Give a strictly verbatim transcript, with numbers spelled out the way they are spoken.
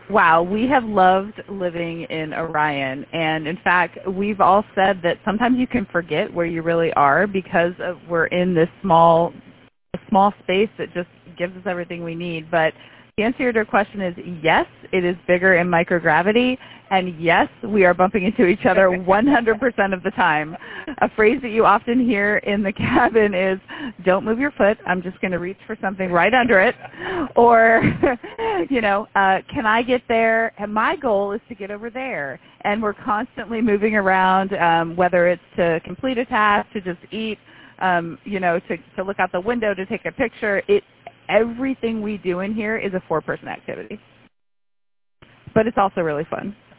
Wow, we have loved living in Orion, and in fact, we've all said that sometimes you can forget where you really are because of, we're in this small, small space that just gives us everything we need. But the answer to your question is yes, it is bigger in microgravity, and yes, we are bumping into each other one hundred percent of the time. A phrase that you often hear in the cabin is, don't move your foot, I'm just going to reach for something right under it. Or, you know, uh, can I get there? And my goal is to get over there. And we're constantly moving around, um, whether it's to complete a task, to just eat, um, you know, to, to look out the window, to take a picture. It, everything we do in here is a four-person activity. But it's also really fun.